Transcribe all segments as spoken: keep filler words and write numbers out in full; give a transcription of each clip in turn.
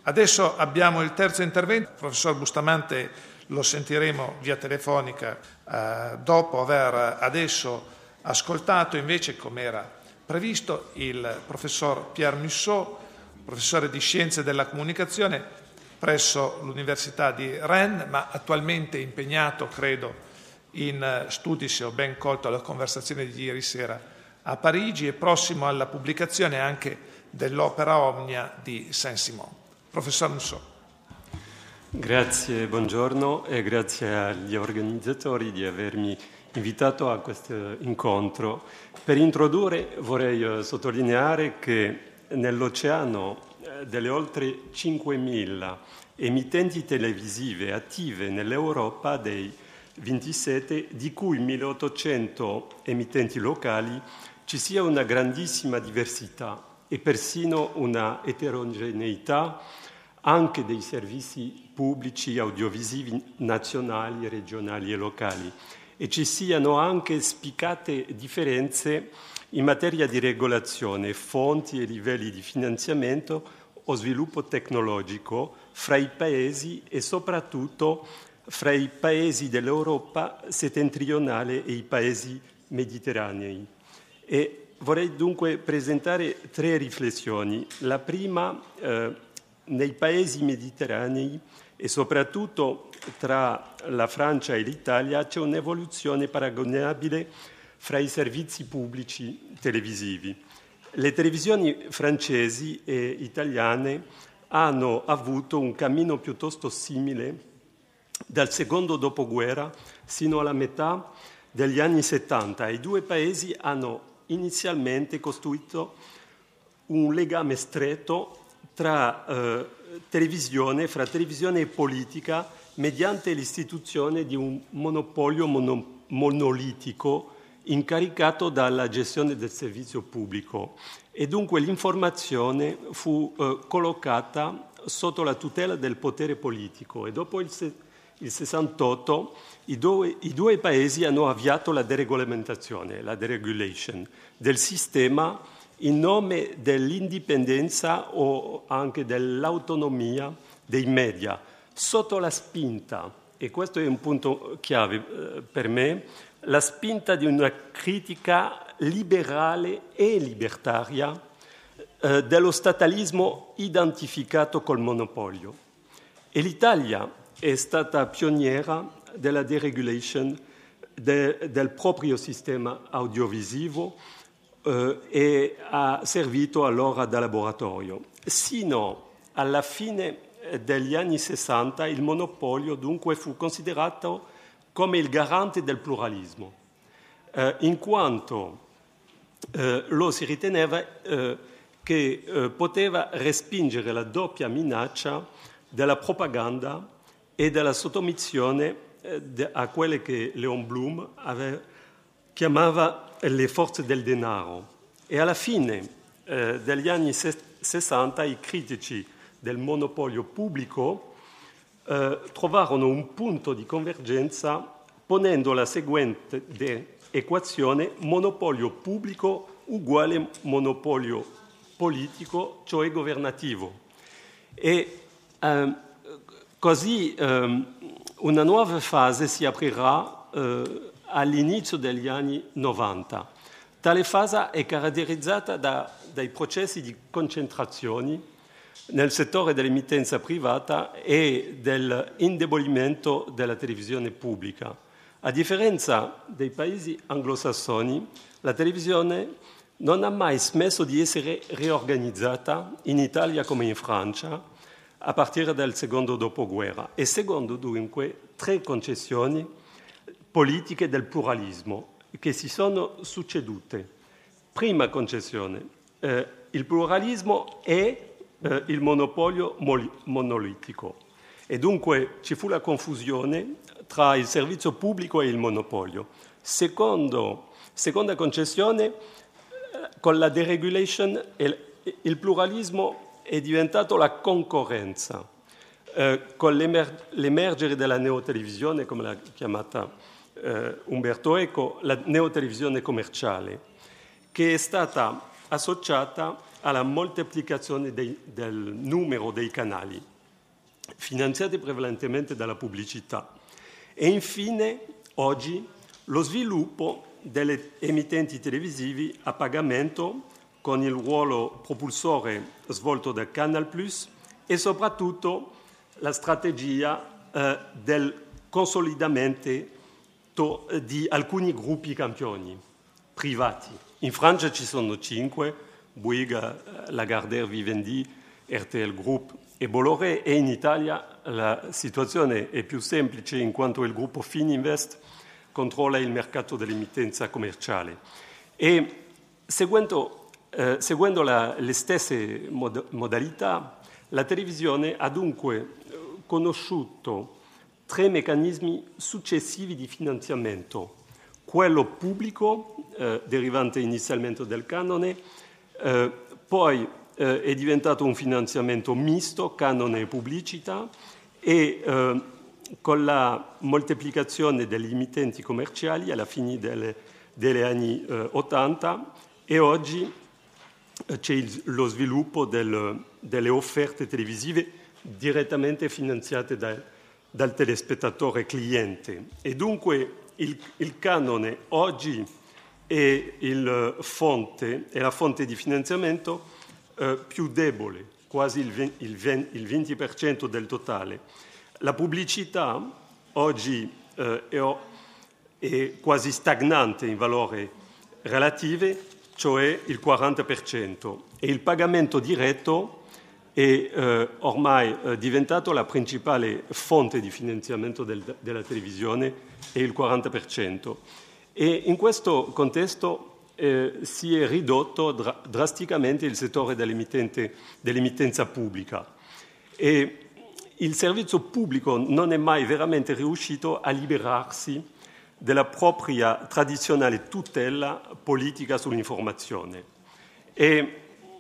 Adesso abbiamo il terzo intervento. Il professor Bustamante lo sentiremo via telefonica eh, dopo aver adesso ascoltato invece, come era previsto, il professor Pierre Mussot, professore di Scienze della Comunicazione presso l'Università di Rennes, ma attualmente impegnato, credo, in studi, se ho ben colto la conversazione di ieri sera, a Parigi, e prossimo alla pubblicazione anche dell'opera Omnia di Saint-Simon. Professor Mussot. Grazie, buongiorno, e grazie agli organizzatori di avermi invitato a questo incontro. Per introdurre vorrei sottolineare che nell'oceano delle oltre cinquemila emittenti televisive attive nell'Europa dei ventisette, di cui milleottocento emittenti locali, ci sia una grandissima diversità e persino una eterogeneità anche dei servizi pubblici audiovisivi nazionali, regionali e locali, e ci siano anche spiccate differenze in materia di regolazione, fonti e livelli di finanziamento o sviluppo tecnologico fra i paesi e soprattutto fra i paesi dell'Europa settentrionale e i paesi mediterranei. E vorrei dunque presentare tre riflessioni. La prima, eh, nei paesi mediterranei e soprattutto tra la Francia e l'Italia c'è un'evoluzione paragonabile fra i servizi pubblici televisivi. Le televisioni francesi e italiane hanno avuto un cammino piuttosto simile dal secondo dopoguerra sino alla metà degli anni settanta. I due paesi hanno inizialmente costruito un legame stretto tra eh, televisione, fra televisione e politica, mediante l'istituzione di un monopolio mono, monolitico incaricato dalla gestione del servizio pubblico, e dunque l'informazione fu eh, collocata sotto la tutela del potere politico. E dopo il, se- il sessantotto i due, i due paesi hanno avviato la deregolamentazione, la deregulation del sistema, in nome dell'indipendenza o anche dell'autonomia dei media, sotto la spinta, e questo è un punto chiave eh, per me, la spinta di una critica liberale e libertaria eh, dello statalismo identificato col monopolio. E l'Italia è stata pioniera della deregulation de, del proprio sistema audiovisivo eh, e ha servito allora da laboratorio. Sino alla fine degli anni sessanta il monopolio dunque fu considerato come il garante del pluralismo, eh, in quanto eh, lo si riteneva eh, che eh, poteva respingere la doppia minaccia della propaganda e della sottomissione eh, de- a quelle che Leon Blum ave- chiamava le forze del denaro. E alla fine eh, degli anni se- sessanta i critici del monopolio pubblico eh, trovarono un punto di convergenza ponendo la seguente equazione: monopolio pubblico uguale monopolio politico, cioè governativo. E eh, così eh, una nuova fase si aprirà eh, all'inizio degli anni novanta. Tale fase è caratterizzata da, dai processi di concentrazione nel settore dell'emittenza privata e dell'indebolimento della televisione pubblica. A differenza dei paesi anglosassoni, la televisione non ha mai smesso di essere riorganizzata, in Italia come in Francia, a partire dal secondo dopoguerra, e secondo dunque tre concessioni politiche del pluralismo che si sono succedute. Prima concessione, eh, il pluralismo è eh, il monopolio mol- monolitico, e dunque ci fu la confusione tra il servizio pubblico e il monopolio. Secondo, seconda concessione, con la deregulation il, il pluralismo è diventato la concorrenza, eh, con l'emer- l'emergere della neotelevisione, come l'ha chiamata eh, Umberto Eco, la neotelevisione commerciale, che è stata associata alla moltiplicazione dei, del numero dei canali, finanziati prevalentemente dalla pubblicità. E infine, oggi, lo sviluppo delle emittenti televisivi a pagamento con il ruolo propulsore svolto da Canal Plus e soprattutto la strategia eh, del consolidamento di alcuni gruppi campioni privati. In Francia ci sono cinque, Bouygues, Lagardère, Vivendi, R T L Group e Bolloré, e in Italia la situazione è più semplice in quanto il gruppo Fininvest controlla il mercato dell'emittenza commerciale. E seguendo Eh, seguendo la, le stesse mod- modalità, la televisione ha dunque conosciuto tre meccanismi successivi di finanziamento: quello pubblico, eh, derivante inizialmente del canone, eh, poi eh, è diventato un finanziamento misto, canone e pubblicità, e eh, con la moltiplicazione degli emittenti commerciali alla fine delle, degli anni eh, ottanta, e oggi c'è il, lo sviluppo del, delle offerte televisive direttamente finanziate da, dal telespettatore cliente. E dunque il, il canone oggi è, il fonte, è la fonte di finanziamento eh, più debole, quasi il, il, il venti per cento del totale. La pubblicità oggi eh, è, è quasi stagnante in valore relative, cioè il quaranta per cento, e il pagamento diretto è eh, ormai eh, diventato la principale fonte di finanziamento del, della televisione, è il quaranta per cento. E in questo contesto eh, si è ridotto dra- drasticamente il settore dell'emittenza pubblica, e il servizio pubblico non è mai veramente riuscito a liberarsi della propria tradizionale tutela politica sull'informazione. E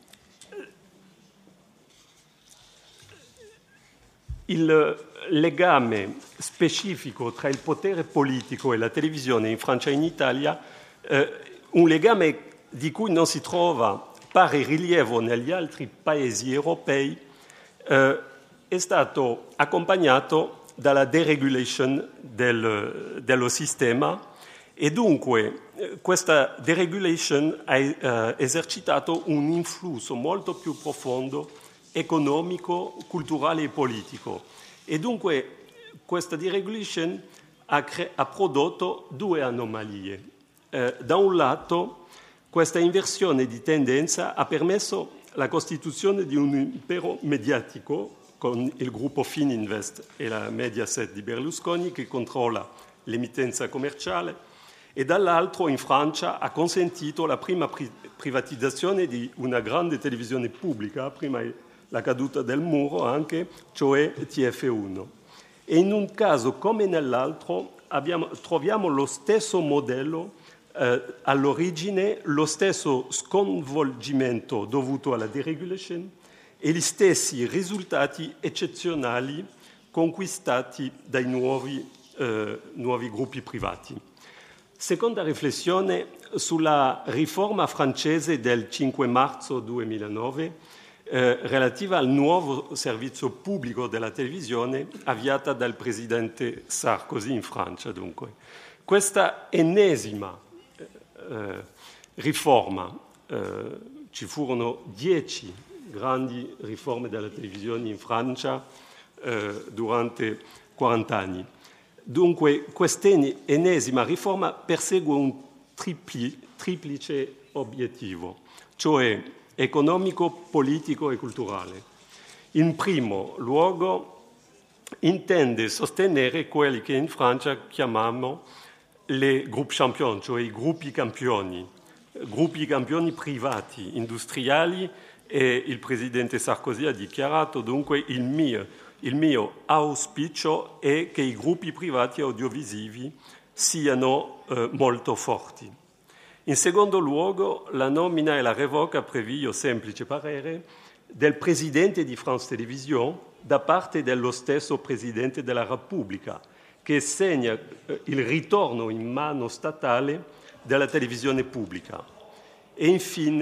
il legame specifico tra il potere politico e la televisione in Francia e in Italia, eh, un legame di cui non si trova pari rilievo negli altri paesi europei, eh, è stato accompagnato dalla deregulation del, dello sistema, e dunque eh, questa deregulation ha eh, esercitato un influsso molto più profondo, economico, culturale e politico. E dunque questa deregulation ha, cre- ha prodotto due anomalie. Eh, da un lato, questa inversione di tendenza ha permesso la costituzione di un impero mediatico con il gruppo Fininvest e la Mediaset di Berlusconi, che controlla l'emittenza commerciale, e dall'altro in Francia ha consentito la prima pri- privatizzazione di una grande televisione pubblica, prima la caduta del muro anche, cioè T F uno. E in un caso come nell'altro abbiamo, troviamo lo stesso modello, eh, all'origine lo stesso sconvolgimento dovuto alla deregulation e gli stessi risultati eccezionali conquistati dai nuovi, eh, nuovi gruppi privati. Seconda riflessione sulla riforma francese del cinque marzo duemilanove, eh, relativa al nuovo servizio pubblico della televisione avviata dal presidente Sarkozy in Francia. Dunque, questa ennesima eh, riforma, eh, ci furono dieci grandi riforme della televisione in Francia eh, durante quaranta anni. Dunque, quest'ennesima riforma persegue un tripli, triplice obiettivo, cioè economico, politico e culturale. In primo luogo, intende sostenere quelli che in Francia chiamiamo le groupe champion, cioè i gruppi campioni, gruppi campioni privati, industriali, e il presidente Sarkozy ha dichiarato dunque il mio, il mio auspicio è che i gruppi privati audiovisivi siano eh, molto forti. In secondo luogo, la nomina e la revoca, previo semplice parere, del presidente di France Télévisions da parte dello stesso presidente della Repubblica, che segna eh, il ritorno in mano statale della televisione pubblica. E infine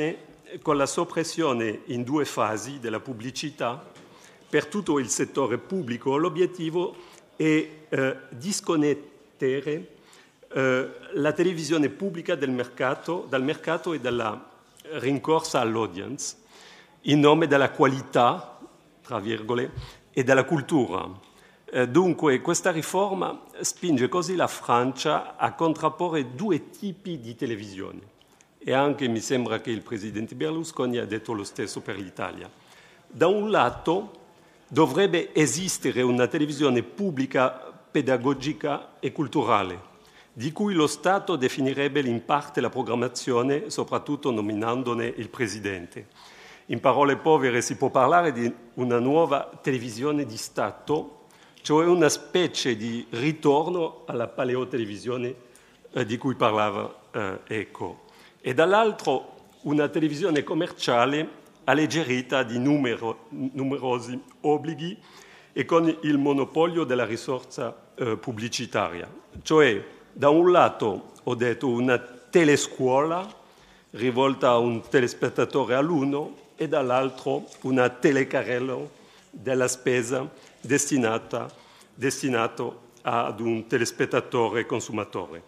con la soppressione in due fasi della pubblicità per tutto il settore pubblico. L'obiettivo è eh, disconnettere eh, la televisione pubblica del mercato, dal mercato e dalla rincorsa all'audience, in nome della qualità, tra virgolette, e della cultura. Eh, dunque, questa riforma spinge così la Francia a contrapporre due tipi di televisione. E anche mi sembra che il presidente Berlusconi ha detto lo stesso per l'Italia. Da un lato dovrebbe esistere una televisione pubblica, pedagogica e culturale, di cui lo Stato definirebbe in parte la programmazione, soprattutto nominandone il presidente. In parole povere si può parlare di una nuova televisione di Stato, cioè una specie di ritorno alla paleotelevisione eh, di cui parlava eh, Eco. E dall'altro una televisione commerciale alleggerita di numero, numerosi obblighi e con il monopolio della risorsa eh, pubblicitaria. Cioè, da un lato, ho detto, una telescuola rivolta a un telespettatore all'uno e dall'altro una telecarrello della spesa destinata, destinato ad un telespettatore consumatore.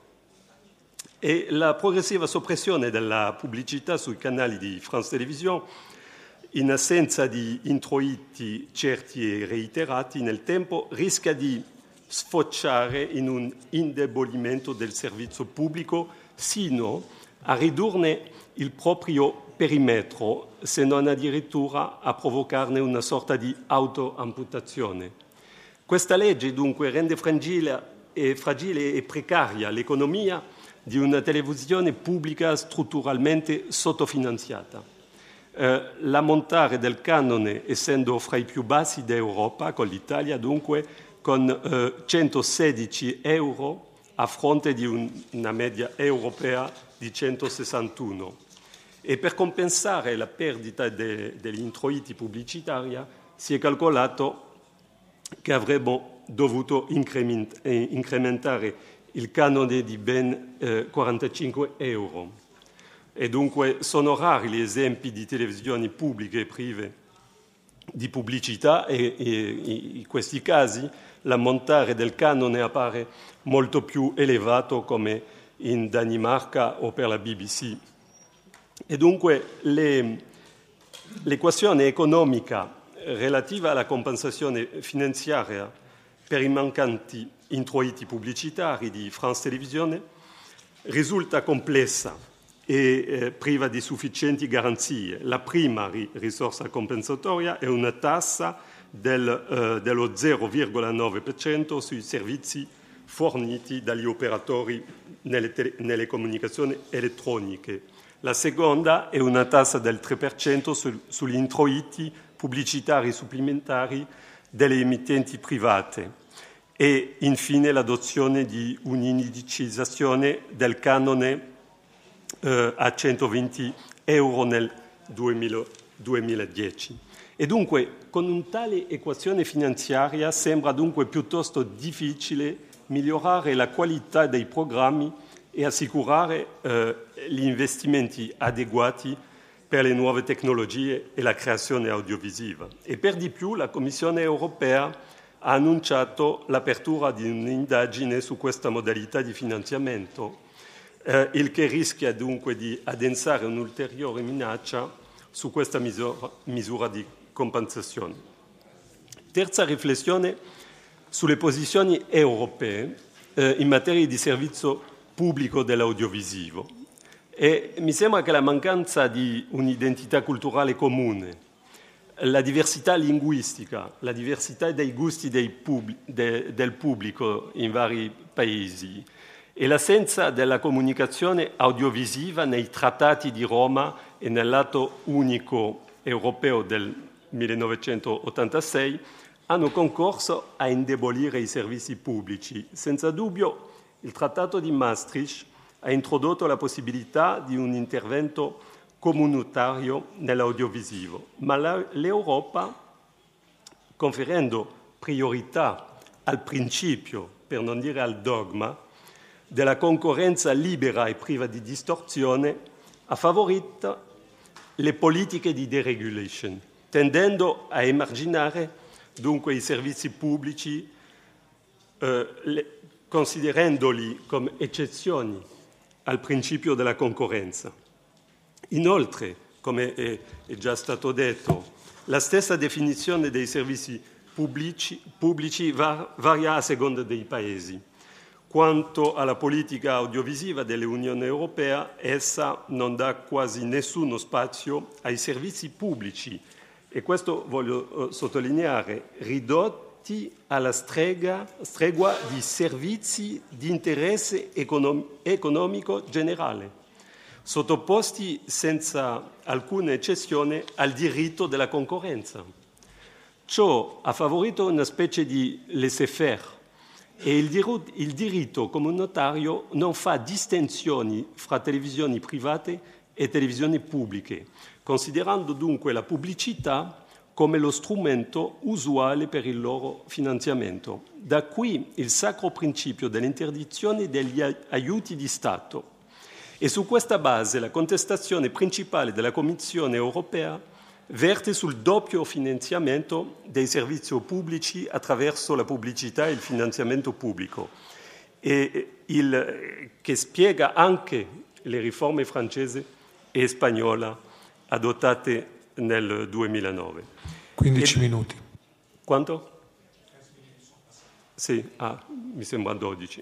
E la progressiva soppressione della pubblicità sui canali di France Télévisions, in assenza di introiti certi e reiterati nel tempo, rischia di sfociare in un indebolimento del servizio pubblico sino a ridurne il proprio perimetro, se non addirittura a provocarne una sorta di autoamputazione. Questa legge dunque rende fragile e, fragile e precaria l'economia di una televisione pubblica strutturalmente sottofinanziata. Eh, l'ammontare del canone, essendo fra i più bassi d'Europa, con l'Italia dunque, con eh, centosedici euro a fronte di un, una media europea di centosessantuno. E per compensare la perdita de, degli introiti pubblicitari si è calcolato che avremmo dovuto incrementare il canone di ben eh, quarantacinque euro. E dunque sono rari gli esempi di televisioni pubbliche prive di pubblicità e, e in questi casi l'ammontare del canone appare molto più elevato come in Danimarca o per la B B C. E dunque le, l'equazione economica relativa alla compensazione finanziaria per i mancanti introiti pubblicitari di France Télévisions risulta complessa e eh, priva di sufficienti garanzie. La prima ri- risorsa compensatoria è una tassa del, eh, dello zero virgola nove per cento sui servizi forniti dagli operatori nelle, tele- nelle comunicazioni elettroniche. La seconda è una tassa del tre per cento sul, sugli introiti pubblicitari supplementari delle emittenti private e infine l'adozione di un'indicizzazione del canone eh, a centoventi euro nel duemiladieci. E dunque con un tale equazione finanziaria sembra dunque piuttosto difficile migliorare la qualità dei programmi e assicurare eh, gli investimenti adeguati per le nuove tecnologie e la creazione audiovisiva. E per di più la Commissione europea ha annunciato l'apertura di un'indagine su questa modalità di finanziamento, eh, il che rischia dunque di addensare un'ulteriore minaccia su questa misura, misura di compensazione. Terza riflessione sulle posizioni europee eh, in materia di servizio pubblico dell'audiovisivo. E mi sembra che la mancanza di un'identità culturale comune, la diversità linguistica, la diversità dei gusti dei pub- de- del pubblico in vari paesi e l'assenza della comunicazione audiovisiva nei trattati di Roma e nell'atto unico europeo del millenovecentottantasei hanno concorso a indebolire i servizi pubblici. Senza dubbio il Trattato di Maastricht ha introdotto la possibilità di un intervento comunitario nell'audiovisivo, ma la, l'Europa, conferendo priorità al principio, per non dire al dogma, della concorrenza libera e priva di distorsione, ha favorito le politiche di deregulation, tendendo a emarginare dunque i servizi pubblici, eh, le, considerandoli come eccezioni al principio della concorrenza. Inoltre, come è, è già stato detto, la stessa definizione dei servizi pubblici, pubblici va, varia a seconda dei paesi. Quanto alla politica audiovisiva dell'Unione Europea, essa non dà quasi nessuno spazio ai servizi pubblici e questo voglio sottolineare, ridotti alla strega, stregua di servizi di interesse econom- economico generale, sottoposti senza alcuna eccezione al diritto della concorrenza. Ciò ha favorito una specie di laissez-faire e il diritto, il diritto comunitario non fa distinzioni fra televisioni private e televisioni pubbliche, considerando dunque la pubblicità come lo strumento usuale per il loro finanziamento. Da qui il sacro principio dell'interdizione degli aiuti di Stato. E su questa base la contestazione principale della Commissione europea verte sul doppio finanziamento dei servizi pubblici attraverso la pubblicità e il finanziamento pubblico, e il, che spiega anche le riforme francese e spagnola adottate nel duemilanove. quindici e... minuti. Quanto? Sì, ah, mi sembra dodici.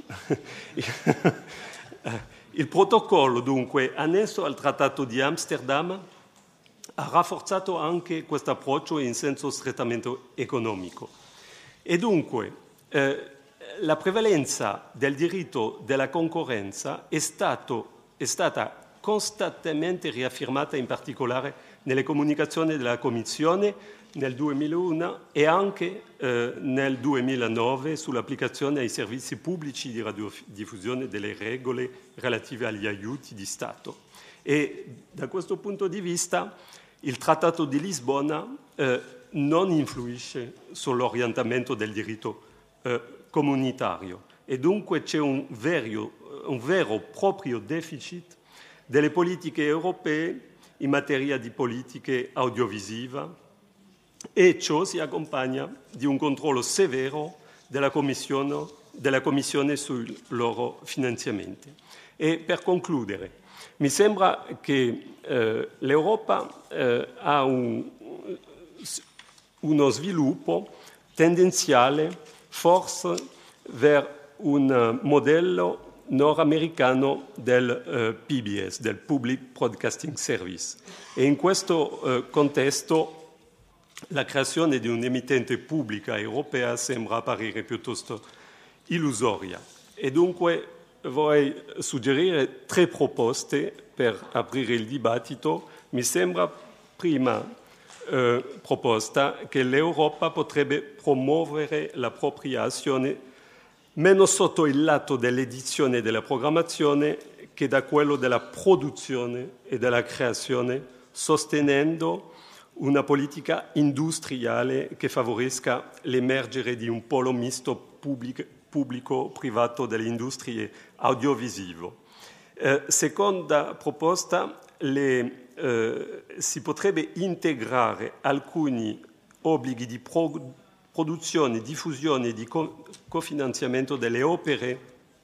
Il protocollo, dunque, annesso al Trattato di Amsterdam, ha rafforzato anche questo approccio in senso strettamente economico. E dunque eh, la prevalenza del diritto della concorrenza è, stato, è stata costantemente riaffermata, in particolare nelle comunicazioni della Commissione nel duemilauno e anche eh, nel duemilanove sull'applicazione ai servizi pubblici di radiodiffusione delle regole relative agli aiuti di Stato. E da questo punto di vista il Trattato di Lisbona eh, non influisce sull'orientamento del diritto eh, comunitario e dunque c'è un vero, un vero proprio deficit delle politiche europee in materia di politiche audiovisiva e ciò si accompagna di un controllo severo della Commissione, della Commissione sui loro finanziamenti. E per concludere, mi sembra che eh, l'Europa eh, ha un, uno sviluppo tendenziale forse verso un modello nordamericano del eh, P B S, del Public Broadcasting Service. E in questo eh, contesto la creazione di un'emittente pubblica europea sembra apparire piuttosto illusoria. E dunque vorrei suggerire tre proposte per aprire il dibattito. Mi sembra, prima eh, proposta, che l'Europa potrebbe promuovere la propria azione meno sotto il lato dell'edizione e della programmazione che da quello della produzione e della creazione, sostenendo una politica industriale che favorisca l'emergere di un polo misto pubblico pubblico-privato delle industrie audiovisive. Eh, seconda proposta, le, eh, si potrebbe integrare alcuni obblighi di pro- produzione, diffusione e di co- cofinanziamento delle opere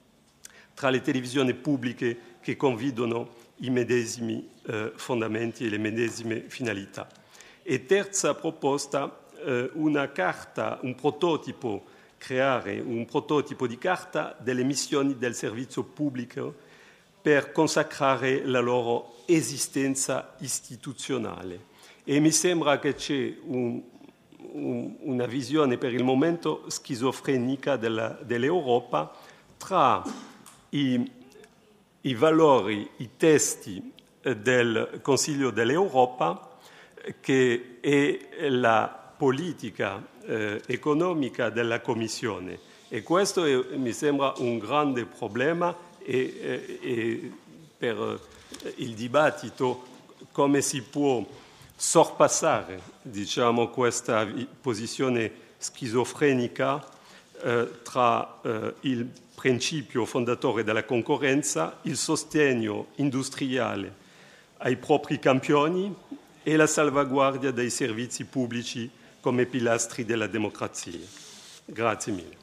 tra le televisioni pubbliche che condividono i medesimi eh, fondamenti e le medesime finalità. E terza proposta, eh, una carta, un prototipo creare un prototipo di carta delle missioni del servizio pubblico per consacrare la loro esistenza istituzionale. E mi sembra che c'è un, un, una visione per il momento schizofrenica della, dell'Europa tra i, i valori, i testi del Consiglio dell'Europa, che è la politica eh, economica della Commissione. E questo è, mi sembra un grande problema e, e, e per il dibattito come si può sorpassare, diciamo, questa posizione schizofrenica eh, tra eh, il principio fondatore della concorrenza, il sostegno industriale ai propri campioni e la salvaguardia dei servizi pubblici come pilastri della democrazia. Grazie mille.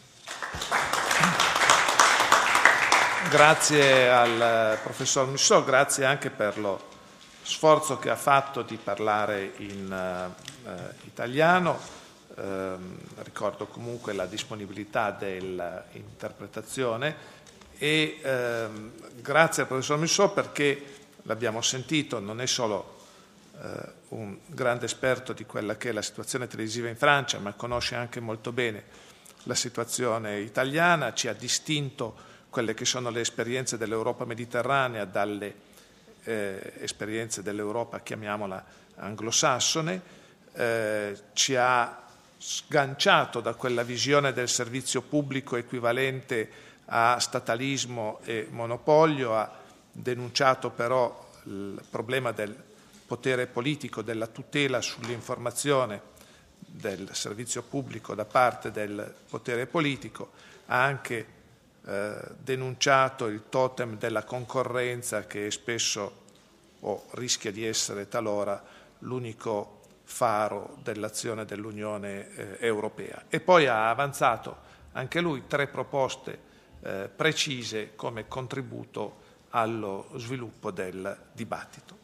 Grazie al professor Mussò, grazie anche per lo sforzo che ha fatto di parlare in uh, italiano. Uh, ricordo comunque la disponibilità dell'interpretazione e uh, grazie al professor Mussò perché l'abbiamo sentito, non è solo uh, un grande esperto di quella che è la situazione televisiva in Francia, ma conosce anche molto bene la situazione italiana, ci ha distinto quelle che sono le esperienze dell'Europa mediterranea dalle eh, esperienze dell'Europa, chiamiamola anglosassone, eh, ci ha sganciato da quella visione del servizio pubblico equivalente a statalismo e monopolio, ha denunciato però il problema del potere politico, della tutela sull'informazione del servizio pubblico da parte del potere politico, ha anche eh, denunciato il totem della concorrenza che è spesso o rischia di essere talora l'unico faro dell'azione dell'Unione eh, Europea. E poi ha avanzato anche lui tre proposte eh, precise come contributo allo sviluppo del dibattito.